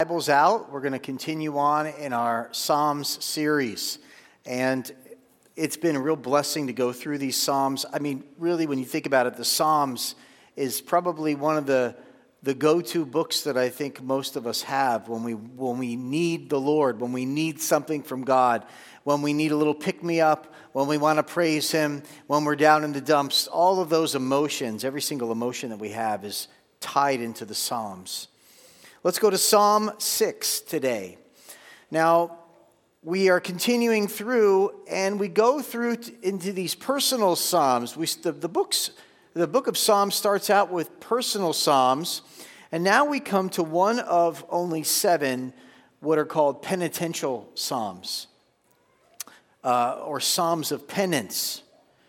Bibles out. We're going to continue on in our Psalms series. And it's been a real blessing to go through these Psalms. I mean, really, when you think about it, the Psalms is probably one of the go-to books that I think most of us have when we need the Lord, when we need something from God, when we need a little pick-me-up, when we want to praise Him, when we're down in the dumps. All of those emotions, every single emotion that we have is tied into the Psalms. Let's go to Psalm 6 today. Now, we are continuing through, and we go through into these personal Psalms. The book of Psalms starts out with personal Psalms, and now we come to one of only 7 what are called penitential Psalms, or Psalms of penance.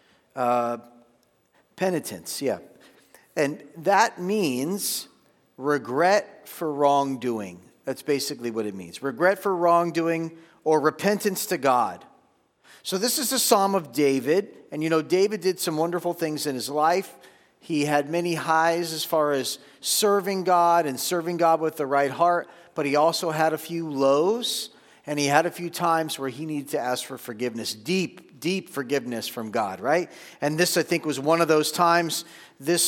Penitence, yeah. And that means regret for wrongdoing. That's basically what it means. Regret for wrongdoing or repentance to God. So this is a Psalm of David. And you know, David did some wonderful things in his life. He had many highs as far as serving God and serving God with the right heart. But he also had a few lows. And he had a few times where he needed to ask for forgiveness. Deep forgiveness from God, right? And this, I think, was one of those times. This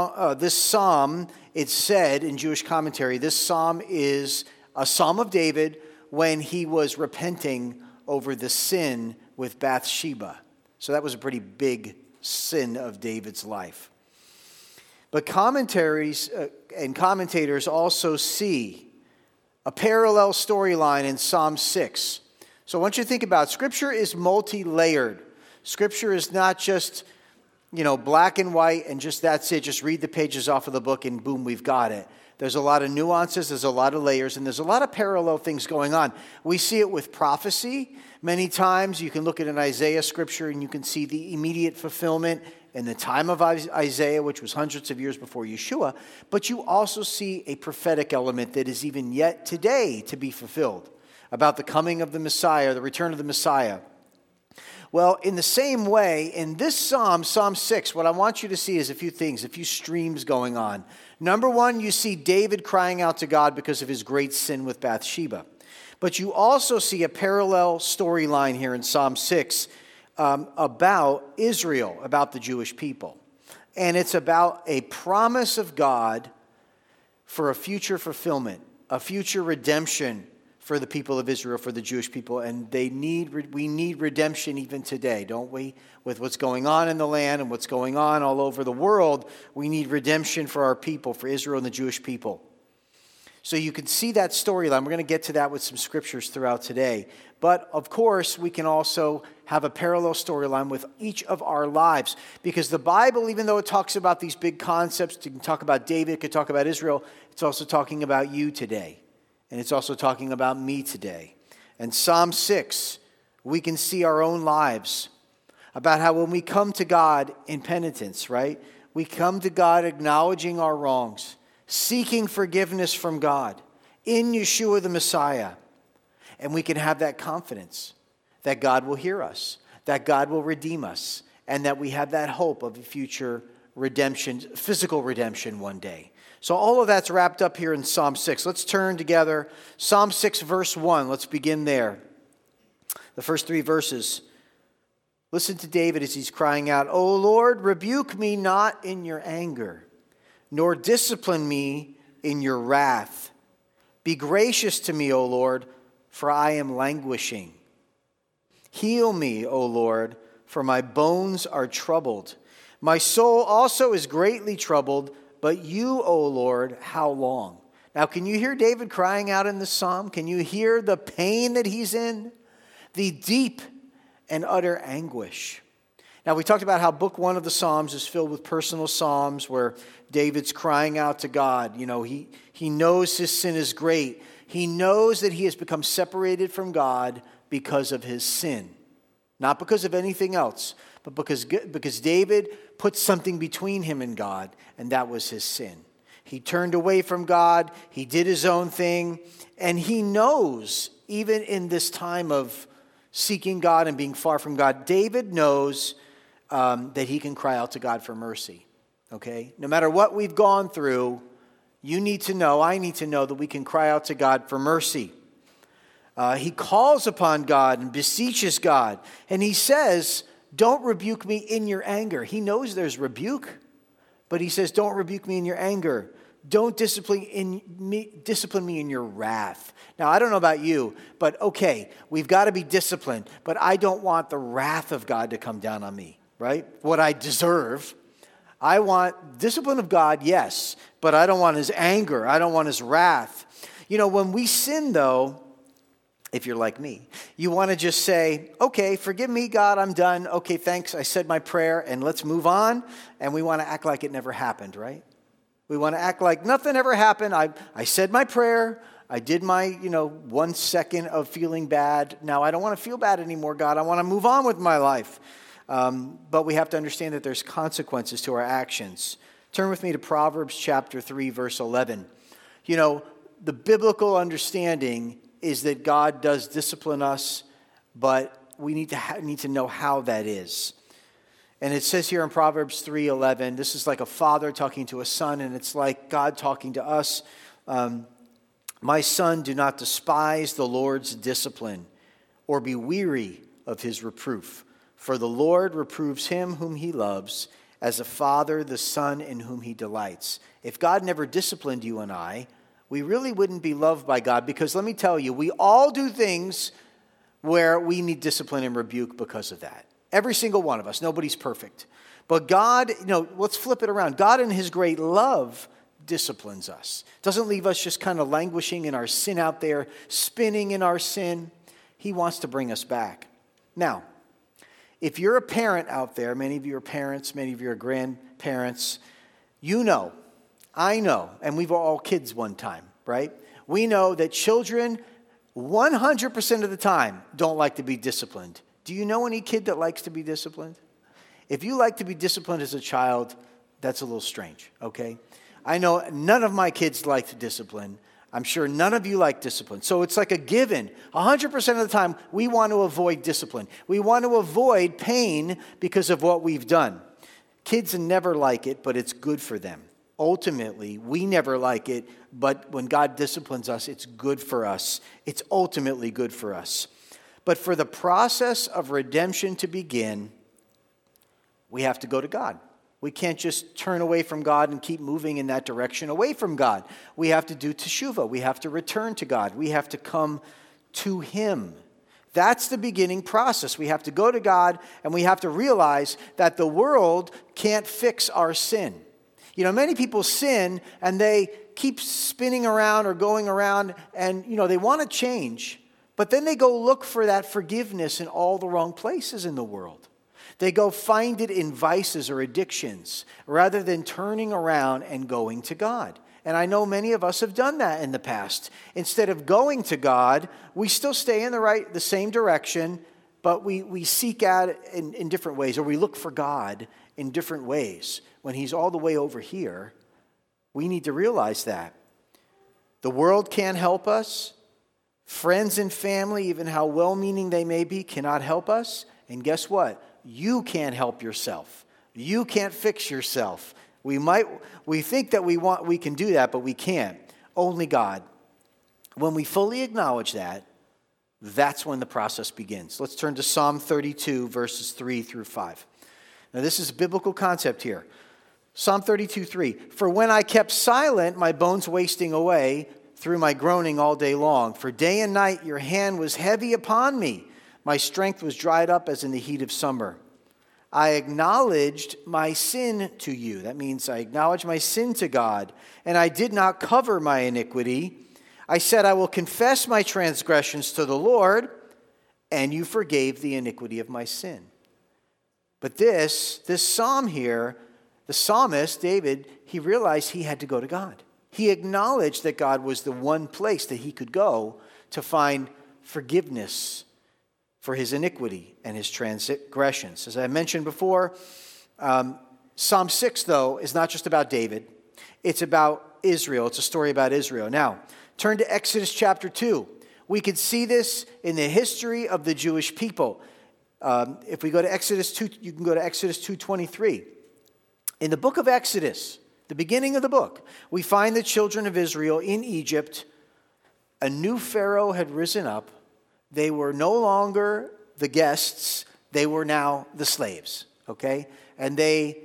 psalm, it's said in Jewish commentary, this psalm is a psalm of David when he was repenting over the sin with Bathsheba. So that was a pretty big sin of David's life. But commentaries and commentators also see a parallel storyline in Psalm 6. So I want you to think about it. Scripture is multi-layered. Scripture is not just, black and white and just that's it. Just read the pages off of the book and boom, we've got it. There's a lot of nuances, there's a lot of layers, and there's a lot of parallel things going on. We see it with prophecy. Many times you can look at an Isaiah scripture and you can see the immediate fulfillment in the time of Isaiah, which was hundreds of years before Yeshua. But you also see a prophetic element that is even yet today to be fulfilled about the coming of the Messiah, the return of the Messiah. Well, in the same way, in this Psalm 6, what I want you to see is a few things, a few streams going on. Number one, you see David crying out to God because of his great sin with Bathsheba. But you also see a parallel storyline here in Psalm 6 about Israel, about the Jewish people. And it's about a promise of God for a future fulfillment, a future redemption for the people of Israel, for the Jewish people. And we need redemption even today, don't we? With what's going on in the land and what's going on all over the world, we need redemption for our people, for Israel and the Jewish people. So you can see that storyline. We're going to get to that with some scriptures throughout today. But of course, we can also have a parallel storyline with each of our lives. Because the Bible, even though it talks about these big concepts, it can talk about David, it can talk about Israel, it's also talking about you today. And it's also talking about me today. And Psalm 6, we can see our own lives about how when we come to God in penitence, right? We come to God acknowledging our wrongs, seeking forgiveness from God in Yeshua the Messiah. And we can have that confidence that God will hear us, that God will redeem us, and that we have that hope of a future redemption, physical redemption one day. So all of that's wrapped up here in Psalm 6. Let's turn together. Psalm 6, verse 1. Let's begin there. The first 3 verses. Listen to David as he's crying out, "O Lord, rebuke me not in your anger, nor discipline me in your wrath. Be gracious to me, O Lord, for I am languishing. Heal me, O Lord, for my bones are troubled. My soul also is greatly troubled, but you, O Lord, how long?" Now, can you hear David crying out in this psalm? Can you hear the pain that he's in? The deep and utter anguish. Now, we talked about how book 1 of the Psalms is filled with personal psalms where David's crying out to God. He knows his sin is great. He knows that he has become separated from God because of his sin. Not because of anything else, but because David put something between him and God, and that was his sin. He turned away from God. He did his own thing. And he knows, even in this time of seeking God and being far from God, David knows that he can cry out to God for mercy. Okay? No matter what we've gone through, You need to know, I need to know that we can cry out to God for mercy. He calls upon God and beseeches God. And he says, don't rebuke me in your anger. He knows there's rebuke, but he says, don't rebuke me in your anger. Don't discipline me in your wrath. Now, I don't know about you, but okay, we've got to be disciplined, but I don't want the wrath of God to come down on me, right? What I deserve. I want discipline of God, yes, but I don't want his anger. I don't want his wrath. You know, when we sin, though, if you're like me, you want to just say, okay, forgive me, God, I'm done. Okay, thanks, I said my prayer, and let's move on. And we want to act like it never happened, right? We want to act like nothing ever happened. I said my prayer. I did my, 1 second of feeling bad. Now I don't want to feel bad anymore, God. I want to move on with my life. But we have to understand that there's consequences to our actions. Turn with me to Proverbs chapter 3, verse 11. You know, the biblical understanding is that God does discipline us, but we need to know how that is. And it says here in Proverbs 3:11, this is like a father talking to a son, and it's like God talking to us. My son, do not despise the Lord's discipline, or be weary of his reproof. For the Lord reproves him whom he loves, as a father the son in whom he delights. If God never disciplined you and I, we really wouldn't be loved by God, because let me tell you, we all do things where we need discipline and rebuke because of that. Every single one of us. Nobody's perfect. But God, let's flip it around. God in his great love disciplines us. Doesn't leave us just kind of languishing in our sin out there, spinning in our sin. He wants to bring us back. Now, if you're a parent out there, many of you are parents, many of you are grandparents, I know, and we were all kids one time, right? We know that children 100% of the time don't like to be disciplined. Do you know any kid that likes to be disciplined? If you like to be disciplined as a child, that's a little strange, okay? I know none of my kids like to discipline. I'm sure none of you like discipline. So it's like a given. 100% of the time, we want to avoid discipline. We want to avoid pain because of what we've done. Kids never like it, but it's good for them. Ultimately, we never like it, but when God disciplines us, it's good for us. It's ultimately good for us. But for the process of redemption to begin, we have to go to God. We can't just turn away from God and keep moving in that direction away from God. We have to do teshuvah. We have to return to God. We have to come to him. That's the beginning process. We have to go to God, and we have to realize that the world can't fix our sin. Many people sin, and they keep spinning around or going around, and, they want to change. But then they go look for that forgiveness in all the wrong places in the world. They go find it in vices or addictions rather than turning around and going to God. And I know many of us have done that in the past. Instead of going to God, we still stay in the same direction, but we seek out in different ways, or we look for God in different ways. When he's all the way over here, we need to realize that. The world can't help us. Friends and family, even how well-meaning they may be, cannot help us. And guess what? You can't help yourself. You can't fix yourself. We think that we can do that, but we can't. Only God. When we fully acknowledge that, that's when the process begins. Let's turn to Psalm 32, verses 3 through 5. Now, this is a biblical concept here. Psalm 32:3. For when I kept silent, my bones wasting away through my groaning all day long. For day and night your hand was heavy upon me. My strength was dried up as in the heat of summer. I acknowledged my sin to you. That means I acknowledged my sin to God, and I did not cover my iniquity. I said, I will confess my transgressions to the Lord, and you forgave the iniquity of my sin. But this psalm here, the psalmist, David, he realized he had to go to God. He acknowledged that God was the one place that he could go to find forgiveness for his iniquity and his transgressions. As I mentioned before, Psalm 6, though, is not just about David. It's about Israel. It's a story about Israel. Now, turn to Exodus chapter 2. We can see this in the history of the Jewish people. If we go to Exodus 2, you can go to Exodus 2:23. In the book of Exodus, the beginning of the book, we find the children of Israel in Egypt. A new Pharaoh had risen up. They were no longer the guests. They were now the slaves, okay? And they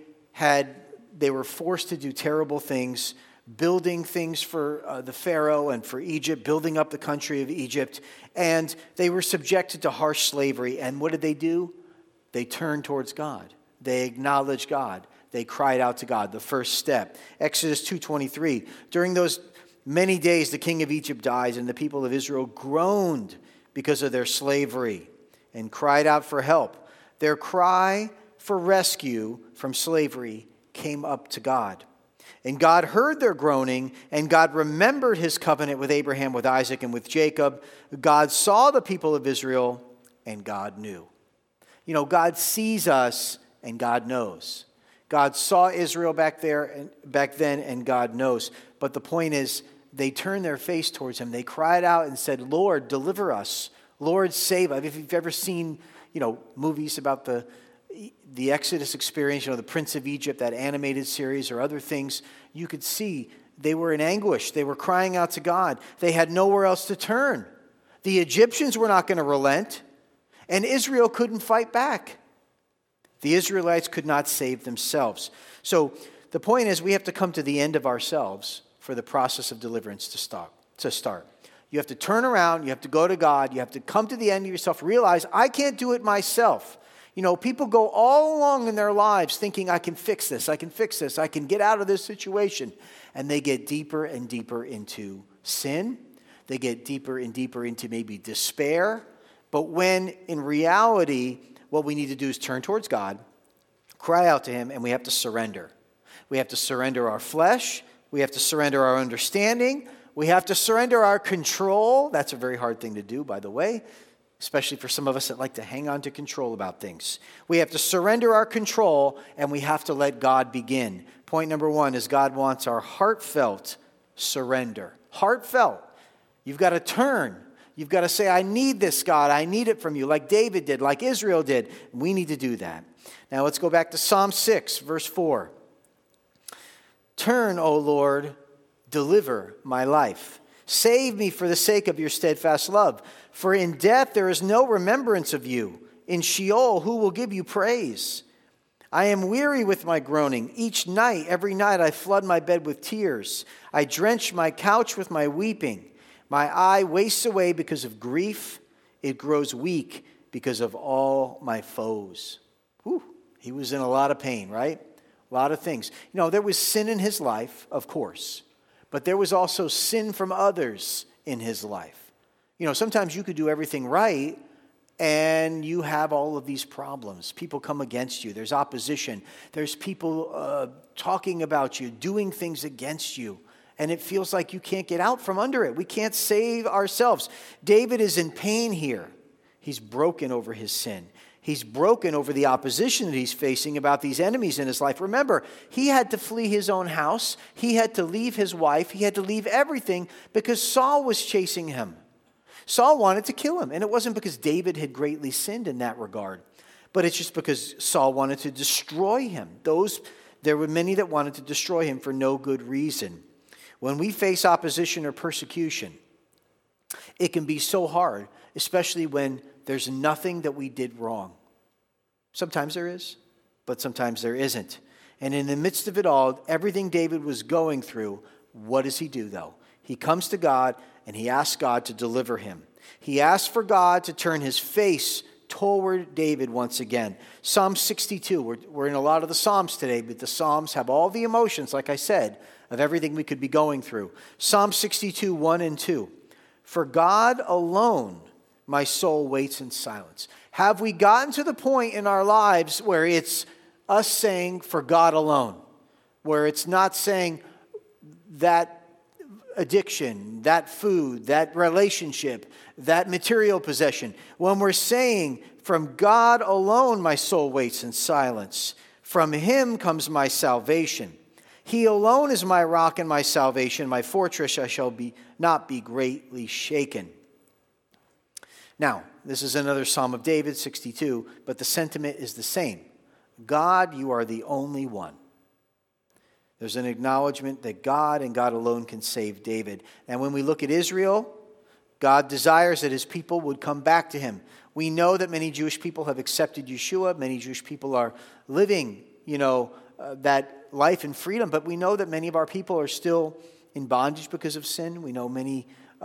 were forced to do terrible things, building things for the Pharaoh and for Egypt, building up the country of Egypt. And they were subjected to harsh slavery. And what did they do? They turned towards God. They acknowledged God. They cried out to God, the first step. Exodus 2:23, during those many days the king of Egypt dies, and the people of Israel groaned because of their slavery and cried out for help. Their cry for rescue from slavery came up to God. And God heard their groaning, and God remembered his covenant with Abraham, with Isaac, and with Jacob. God saw the people of Israel, and God knew. You know, God sees us, and God knows. God saw Israel back then, and God knows. But the point is, they turned their face towards him. They cried out and said, Lord, deliver us. Lord, save us. If you've ever seen, movies about the Exodus experience, the Prince of Egypt, that animated series or other things, you could see they were in anguish. They were crying out to God. They had nowhere else to turn. The Egyptians were not going to relent, and Israel couldn't fight back. The Israelites could not save themselves. So the point is, we have to come to the end of ourselves for the process of deliverance to start. You have to turn around. You have to go to God. You have to come to the end of yourself. Realize, I can't do it myself. People go all along in their lives thinking, I can fix this. I can get out of this situation. And they get deeper and deeper into sin. They get deeper and deeper into maybe despair. But when in reality, what we need to do is turn towards God, cry out to him, and we have to surrender. We have to surrender our flesh. We have to surrender our understanding. We have to surrender our control. That's a very hard thing to do, by the way, especially for some of us that like to hang on to control about things. We have to surrender our control, and we have to let God begin. Point number 1 is God wants our heartfelt surrender. Heartfelt. You've got to turn. You've got to say, I need this, God. I need it from you, like David did, like Israel did. We need to do that. Now let's go back to Psalm 6, verse 4. Turn, O Lord, deliver my life. Save me for the sake of your steadfast love. For in death there is no remembrance of you. In Sheol, who will give you praise? I am weary with my groaning. Every night I flood my bed with tears. I drench my couch with my weeping. My eye wastes away because of grief. It grows weak because of all my foes. Whew. He was in a lot of pain, right? A lot of things. There was sin in his life, of course. But there was also sin from others in his life. Sometimes you could do everything right, and you have all of these problems. People come against you. There's opposition. There's people talking about you, doing things against you. And it feels like you can't get out from under it. We can't save ourselves. David is in pain here. He's broken over his sin. He's broken over the opposition that he's facing about these enemies in his life. Remember, he had to flee his own house. He had to leave his wife. He had to leave everything because Saul was chasing him. Saul wanted to kill him. And it wasn't because David had greatly sinned in that regard, but it's just because Saul wanted to destroy him. There were many that wanted to destroy him for no good reason. When we face opposition or persecution, it can be so hard, especially when there's nothing that we did wrong. Sometimes there is, but sometimes there isn't. And in the midst of it all, everything David was going through, what does he do though? He comes to God and he asks God to deliver him. He asks for God to turn his face toward David once again. Psalm 62, we're in a lot of the Psalms today, but the Psalms have all the emotions, like I said, of everything we could be going through. Psalm 62, 1 and 2. For God alone, my soul waits in silence. Have we gotten to the point in our lives where it's us saying, for God alone? Where it's not saying that addiction, that food, that relationship, that material possession. When we're saying, from God alone, my soul waits in silence. From him comes my salvation. He alone is my rock and my salvation, my fortress. I shall not be greatly shaken. Now, this is another Psalm of David, 62, but the sentiment is the same. God, you are the only one. There's an acknowledgement that God and God alone can save David. And when we look at Israel, God desires that his people would come back to him. We know that many Jewish people have accepted Yeshua. Many Jewish people are living, that life in freedom. But we know that many of our people are still in bondage because of sin. We know many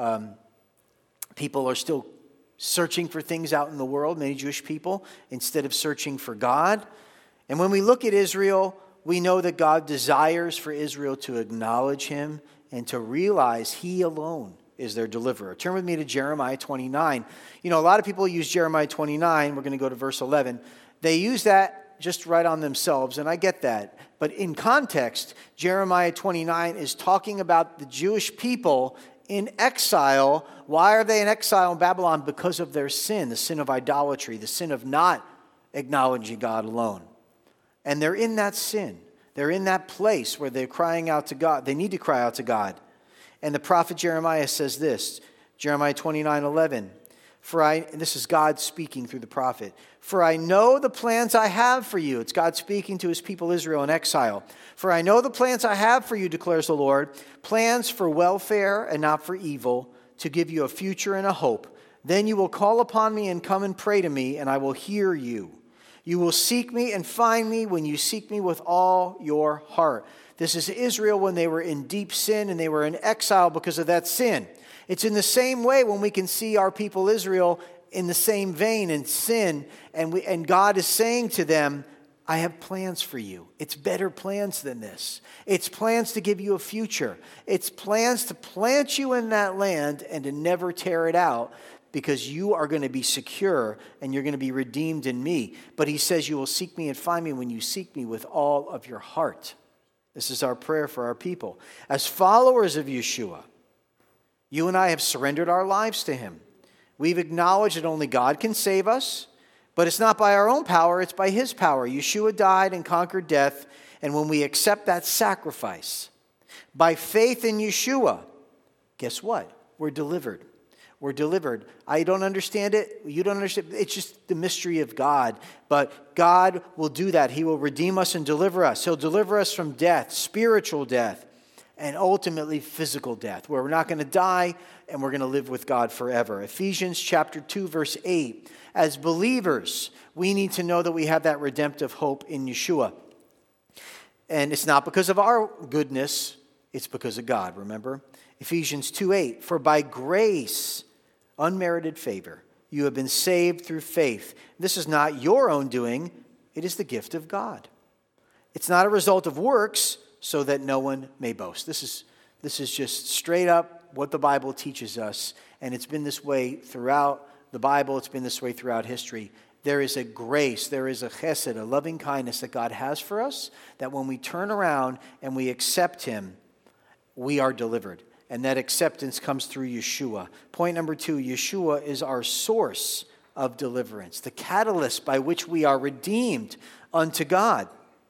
people are still searching for things out in the world, many Jewish people, instead of searching for God. And when we look at Israel, we know that God desires for Israel to acknowledge him and to realize he alone is their deliverer. Turn with me to Jeremiah 29. A lot of people use Jeremiah 29. We're going to go to verse 11. They use that just right on themselves, and I get that. But in context, Jeremiah 29 is talking about the Jewish people in exile. Why are they in exile in Babylon? Because of their sin, the sin of idolatry, the sin of not acknowledging God alone. And they're in that sin. They're in that place where they're crying out to God. They need to cry out to God. And the prophet Jeremiah says this, Jeremiah 29:11. This is God speaking through the prophet. For I know the plans I have for you. It's God speaking to his people Israel in exile. For I know the plans I have for you, declares the Lord, plans for welfare and not for evil, to give you a future and a hope. Then you will call upon me and come and pray to me, and I will hear you. You will seek me and find me when you seek me with all your heart. This is Israel when they were in deep sin and they were in exile because of that sin. It's in the same way when we can see our people Israel in the same vein in sin, and God is saying to them, I have plans for you. It's better plans than this. It's plans to give you a future. It's plans to plant you in that land and to never tear it out, because you are going to be secure and you're going to be redeemed in me. But he says you will seek me and find me when you seek me with all of your heart. This is our prayer for our people. As followers of Yeshua, you and I have surrendered our lives to him. We've acknowledged that only God can save us, but it's not by our own power, it's by his power. Yeshua died and conquered death, and when we accept that sacrifice, by faith in Yeshua, guess what? We're delivered. We're delivered. I don't understand it. You don't understand. It's just the mystery of God. But God will do that. He will redeem us and deliver us. He'll deliver us from death, spiritual death, and ultimately physical death, where we're not going to die and we're going to live with God forever. Ephesians chapter 2, verse 8. As believers, we need to know that we have that redemptive hope in Yeshua. And it's not because of our goodness, it's because of God, remember? Ephesians 2:8, for by grace, unmerited favor, you have been saved through faith. This is not your own doing, it is the gift of God. It's not a result of works, so that no one may boast. This is just straight up what the Bible teaches us, and it's been this way throughout the Bible, it's been this way throughout history. There is a grace, there is a chesed, a loving kindness that God has for us, that when we turn around and we accept him, we are delivered. And that acceptance comes through Yeshua. Point number 2, Yeshua is our source of deliverance, the catalyst by which we are redeemed unto God.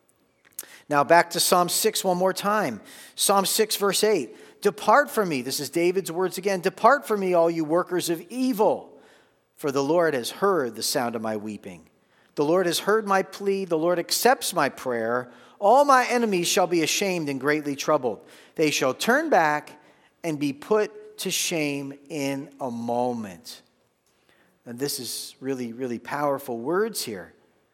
Now back to Psalm 6 one more time. Psalm 6 verse 8. Depart from me, this is David's words again, depart from me, all you workers of evil, for the Lord has heard the sound of my weeping. The Lord has heard my plea, the Lord accepts my prayer. All my enemies shall be ashamed and greatly troubled. They shall turn back and be put to shame in a moment. And this is really, really powerful words here.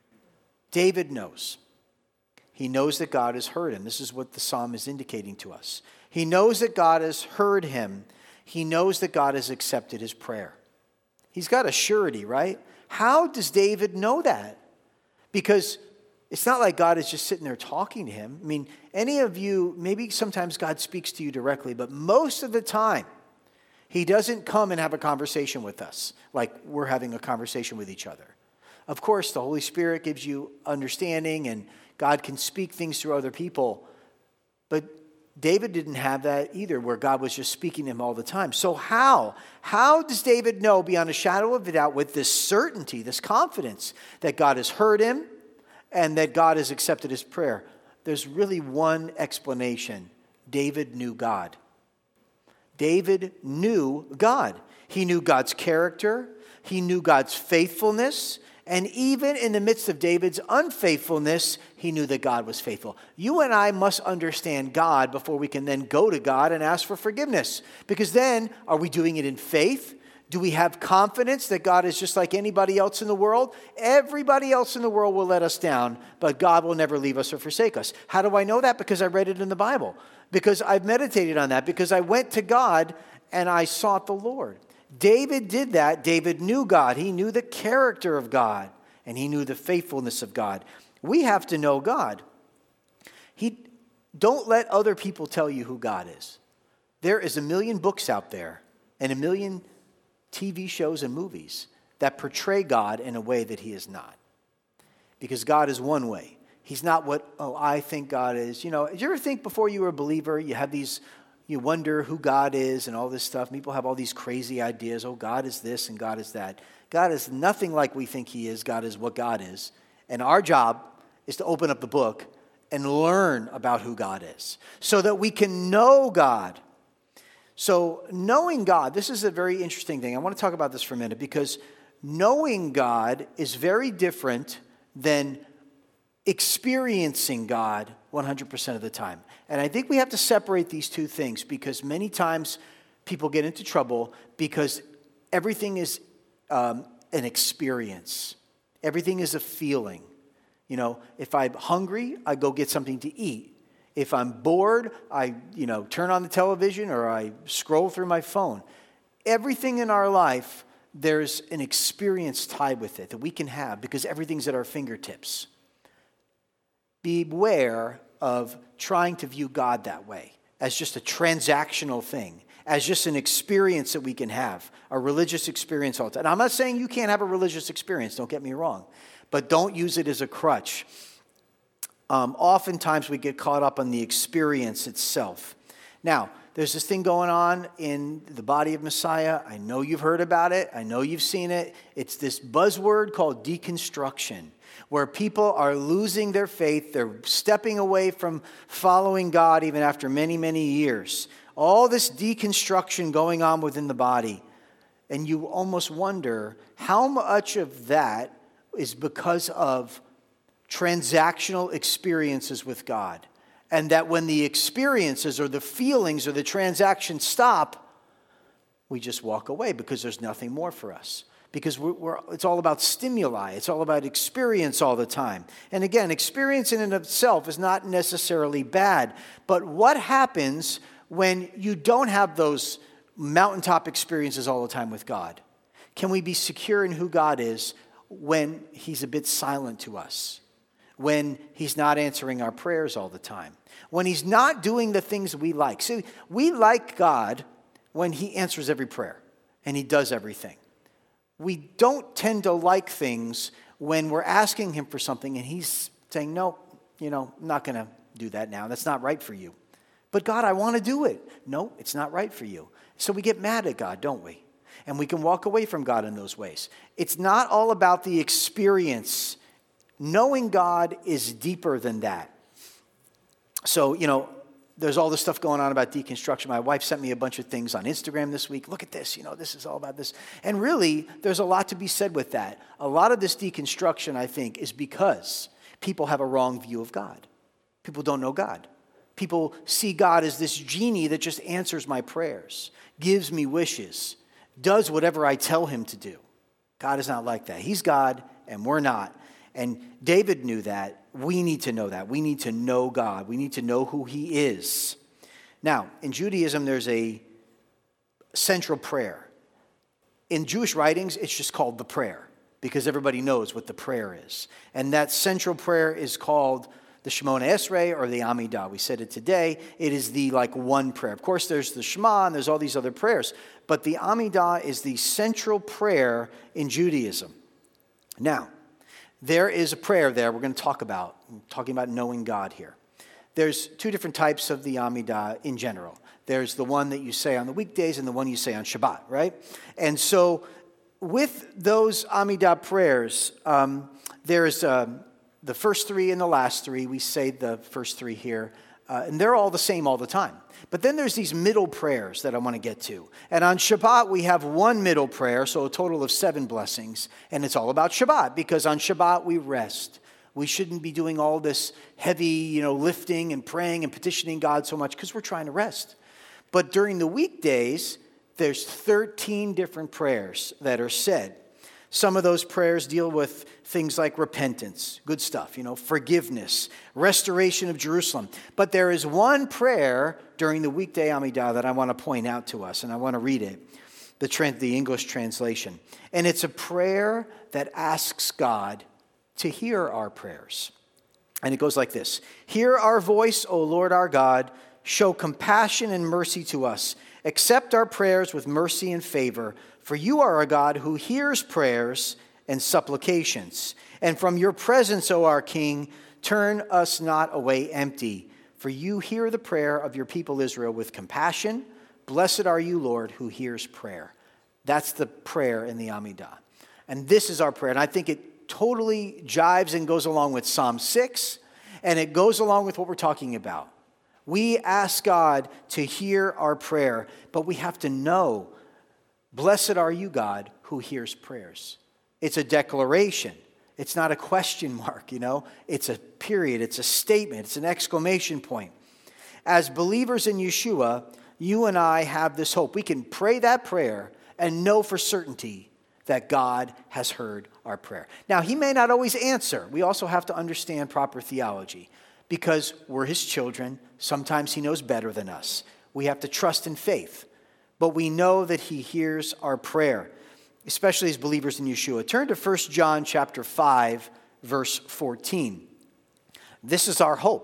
David knows. He knows that God has heard him. This is what the psalm is indicating to us. He knows that God has heard him. He knows that God has accepted his prayer. He's got a surety, right? How does David know that? Because it's not like God is just sitting there talking to him. I mean, any of you, maybe sometimes God speaks to you directly, but most of the time, he doesn't come and have a conversation with us like we're having a conversation with each other. Of course, the Holy Spirit gives you understanding and God can speak things through other people. But David didn't have that either, where God was just speaking to him all the time. So how? How does David know beyond a shadow of a doubt with this certainty, this confidence that God has heard him and that God has accepted his prayer? There's really one explanation. David knew God. David knew God. He knew God's character. He knew God's faithfulness. And even in the midst of David's unfaithfulness, he knew that God was faithful. You and I must understand God before we can then go to God and ask for forgiveness. Because then, are we doing it in faith? Do we have confidence that God is just like anybody else in the world? Everybody else in the world will let us down, but God will never leave us or forsake us. How do I know that? Because I read it in the Bible. Because I've meditated on that. Because I went to God and I sought the Lord. David did that. David knew God. He knew the character of God. And he knew the faithfulness of God. We have to know God. Don't let other people tell you who God is. There is a million books out there and a million TV shows and movies that portray God in a way that he is not. Because God is one way. He's not what, I think God is. You know, did you ever think before you were a believer, you wonder who God is and all this stuff? People have all these crazy ideas. Oh, God is this and God is that. God is nothing like we think he is. God is what God is. And our job is to open up the book and learn about who God is so that we can know God. So knowing God, this is a very interesting thing. I want to talk about this for a minute because knowing God is very different than experiencing God 100% of the time. And I think we have to separate these two things because many times people get into trouble because everything is an experience. Everything is a feeling. You know, if I'm hungry, I go get something to eat. If I'm bored, I, turn on the television or I scroll through my phone. Everything in our life, there's an experience tied with it that we can have because everything's at our fingertips. Beware of trying to view God that way, as just a transactional thing, as just an experience that we can have, a religious experience all the time. And I'm not saying you can't have a religious experience, don't get me wrong, but don't use it as a crutch. Oftentimes we get caught up on the experience itself. Now, there's this thing going on in the body of Messiah. I know you've heard about it. I know you've seen it. It's this buzzword called deconstruction, where people are losing their faith. They're stepping away from following God even after many, many years. All this deconstruction going on within the body. And you almost wonder how much of that is because of transactional experiences with God. And that when the experiences or the feelings or the transactions stop, we just walk away because there's nothing more for us. Because it's all about stimuli. It's all about experience all the time. And again, experience in and of itself is not necessarily bad. But what happens when you don't have those mountaintop experiences all the time with God? Can we be secure in who God is when he's a bit silent to us? When he's not answering our prayers all the time? When he's not doing the things we like? See, we like God when he answers every prayer and he does everything. We don't tend to like things when we're asking him for something and he's saying, no, I'm not going to do that now. That's not right for you. But God, I want to do it. No, it's not right for you. So we get mad at God, don't we? And we can walk away from God in those ways. It's not all about the experience. Knowing God is deeper than that. So, there's all this stuff going on about deconstruction. My wife sent me a bunch of things on Instagram this week. Look at this, this is all about this. And really, there's a lot to be said with that. A lot of this deconstruction, I think, is because people have a wrong view of God. People don't know God. People see God as this genie that just answers my prayers, gives me wishes, does whatever I tell him to do. God is not like that. He's God, and we're not. And David knew that. We need to know that. We need to know God. We need to know who he is. Now, in Judaism, there's a central prayer. In Jewish writings, it's just called the prayer because everybody knows what the prayer is. And that central prayer is called the Shemona Esrei or the Amidah. We said it today. It is the one prayer. Of course, there's the Shema and there's all these other prayers. But the Amidah is the central prayer in Judaism. Now, there is a prayer there we're going to talk about. I'm talking about knowing God here. There's two different types of the Amidah in general. There's the one that you say on the weekdays and the one you say on Shabbat, right? And so with those Amidah prayers, there's the first three and the last three. We say the first three here. And they're all the same all the time. But then there's these middle prayers that I want to get to. And on Shabbat, we have one middle prayer, so a total of 7 blessings. And it's all about Shabbat, because on Shabbat we rest. We shouldn't be doing all this heavy, lifting and praying and petitioning God so much, because we're trying to rest. But during the weekdays, there's 13 different prayers that are said. Some of those prayers deal with things like repentance, good stuff, forgiveness, restoration of Jerusalem. But there is one prayer during the weekday Amidah that I want to point out to us, and I want to read it, the English translation. And it's a prayer that asks God to hear our prayers. And it goes like this: Hear our voice, O Lord our God. Show compassion and mercy to us. Accept our prayers with mercy and favor, for you are a God who hears prayers and supplications. And from your presence, O our King, turn us not away empty, for you hear the prayer of your people Israel with compassion. Blessed are you, Lord, who hears prayer. That's the prayer in the Amidah. And this is our prayer. And I think it totally jives and goes along with Psalm 6, and it goes along with what we're talking about. We ask God to hear our prayer, but we have to know, blessed are you, God, who hears prayers. It's a declaration. It's not a question mark, It's a period. It's a statement. It's an exclamation point. As believers in Yeshua, you and I have this hope. We can pray that prayer and know for certainty that God has heard our prayer. Now, he may not always answer. We also have to understand proper theology. Because we're his children, sometimes he knows better than us. We have to trust in faith. But we know that he hears our prayer, especially as believers in Yeshua. Turn to 1 John chapter 5, verse 14. This is our hope.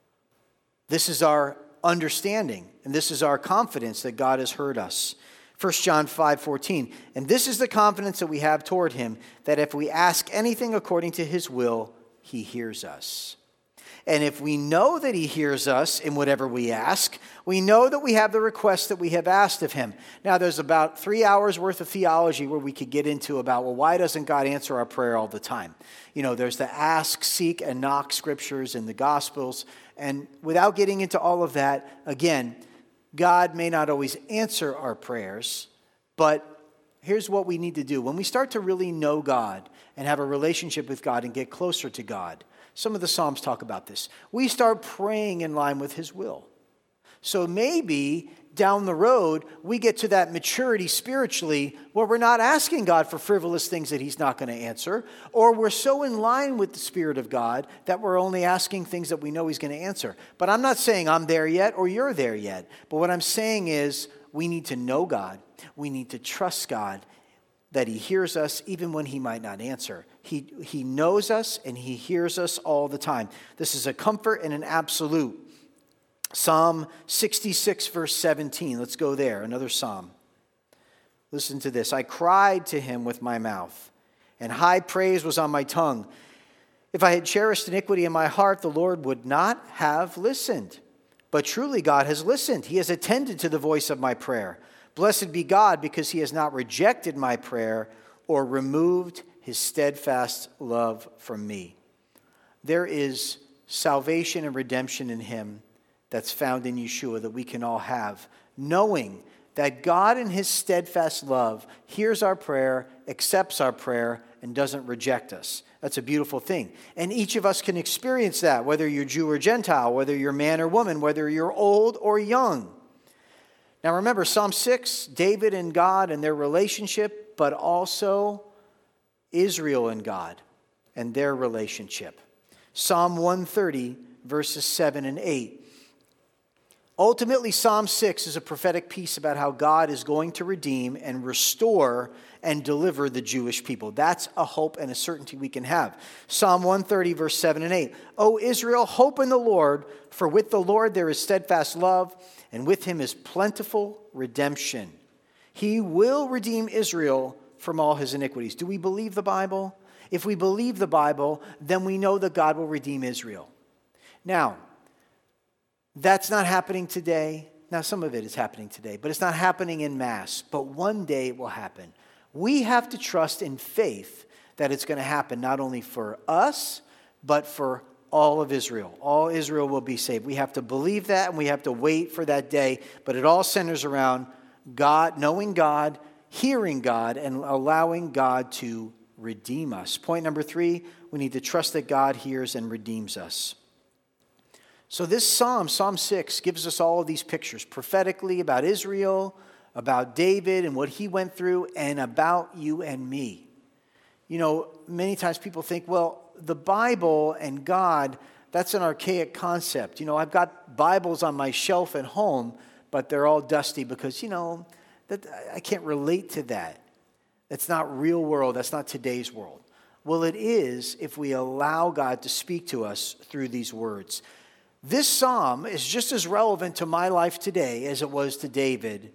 This is our understanding. And this is our confidence that God has heard us. 1 John 5:14. And this is the confidence that we have toward him, that if we ask anything according to his will, he hears us. And if we know that he hears us in whatever we ask, we know that we have the request that we have asked of him. Now, there's about 3 hours worth of theology where we could get into about, why doesn't God answer our prayer all the time? There's the ask, seek, and knock scriptures in the Gospels. And without getting into all of that, again, God may not always answer our prayers, but here's what we need to do. When we start to really know God and have a relationship with God and get closer to God, some of the Psalms talk about this. We start praying in line with his will. So maybe down the road, we get to that maturity spiritually where we're not asking God for frivolous things that he's not going to answer, or we're so in line with the Spirit of God that we're only asking things that we know he's going to answer. But I'm not saying I'm there yet or you're there yet. But what I'm saying is we need to know God. We need to trust God, that he hears us even when he might not answer. He knows us and he hears us all the time. This is a comfort and an absolute. Psalm 66, verse 17. Let's go there. Another psalm. Listen to this. I cried to him with my mouth, and high praise was on my tongue. If I had cherished iniquity in my heart, the Lord would not have listened. But truly God has listened. He has attended to the voice of my prayer. Blessed be God, because he has not rejected my prayer or removed his steadfast love from me. There is salvation and redemption in him that's found in Yeshua that we can all have, knowing that God in his steadfast love hears our prayer, accepts our prayer, and doesn't reject us. That's a beautiful thing. And each of us can experience that, whether you're Jew or Gentile, whether you're man or woman, whether you're old or young. Now remember, Psalm 6, David and God and their relationship, but also Israel and God and their relationship. Psalm 130, verses 7 and 8. Ultimately, Psalm 6 is a prophetic piece about how God is going to redeem and restore and deliver the Jewish people. That's a hope and a certainty we can have. Psalm 130, verse 7 and 8. O Israel, hope in the Lord, for with the Lord there is steadfast love, and with him is plentiful redemption. He will redeem Israel from all his iniquities. Do we believe the Bible? If we believe the Bible, then we know that God will redeem Israel. Now, that's not happening today. Now, some of it is happening today, but it's not happening in mass. But one day it will happen. We have to trust in faith that it's going to happen not only for us, but for all of Israel. All Israel will be saved. We have to believe that, and we have to wait for that day. But it all centers around God, knowing God, hearing God, and allowing God to redeem us. Point number 3, we need to trust that God hears and redeems us. So this Psalm 6, gives us all of these pictures prophetically about Israel, about David and what he went through, and about you and me. You know, many times people think, well, the Bible and God, that's an archaic concept. You know, I've got Bibles on my shelf at home, but they're all dusty because, that I can't relate to that. That's not real world. That's not today's world. Well, it is if we allow God to speak to us through these words. This psalm is just as relevant to my life today as it was to David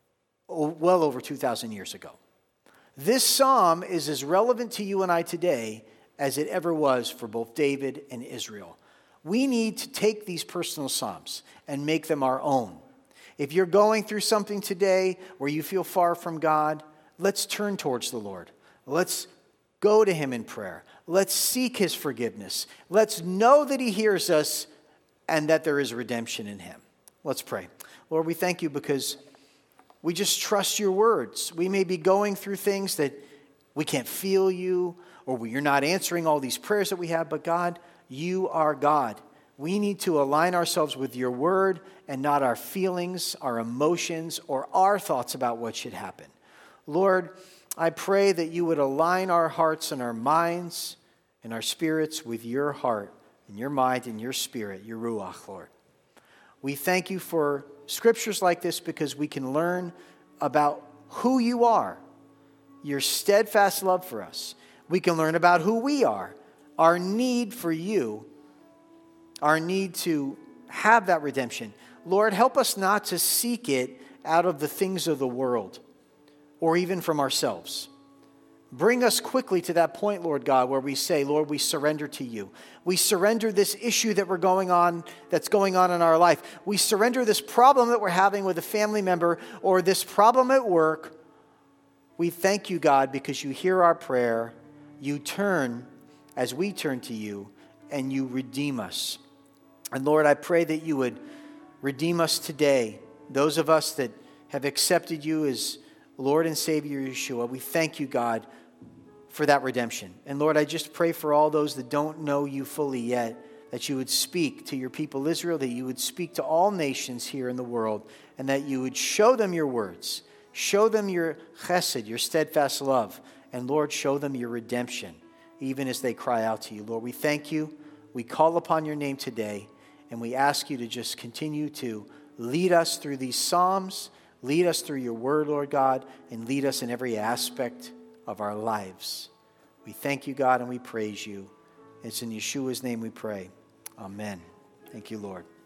well over 2,000 years ago. This psalm is as relevant to you and I today as it ever was for both David and Israel. We need to take these personal psalms and make them our own. If you're going through something today where you feel far from God, let's turn towards the Lord. Let's go to him in prayer. Let's seek his forgiveness. Let's know that he hears us and that there is redemption in him. Let's pray. Lord, we thank you because we just trust your words. We may be going through things that we can't feel you, or you're not answering all these prayers that we have, but God, you are God. We need to align ourselves with your word and not our feelings, our emotions, or our thoughts about what should happen. Lord, I pray that you would align our hearts and our minds and our spirits with your heart and your mind and your spirit, your Ruach, Lord. We thank you for scriptures like this because we can learn about who you are, your steadfast love for us. We can learn about who we are, our need for you, our need to have that redemption. Lord, help us not to seek it out of the things of the world or even from ourselves. Bring us quickly to that point, Lord God, where we say, Lord, we surrender to you. We surrender this issue that's going on in our life. We surrender this problem that we're having with a family member or this problem at work. We thank you, God, because you hear our prayer. You turn as we turn to you, and you redeem us. And Lord, I pray that you would redeem us today. Those of us that have accepted you as Lord and Savior Yeshua, we thank you, God, for that redemption. And Lord, I just pray for all those that don't know you fully yet, that you would speak to your people Israel, that you would speak to all nations here in the world, and that you would show them your words, show them your chesed, your steadfast love, and Lord, show them your redemption, even as they cry out to you. Lord, we thank you. We call upon your name today, and we ask you to just continue to lead us through these psalms, lead us through your word, Lord God, and lead us in every aspect of our lives. We thank you, God, and we praise you. It's in Yeshua's name we pray. Amen. Thank you, Lord.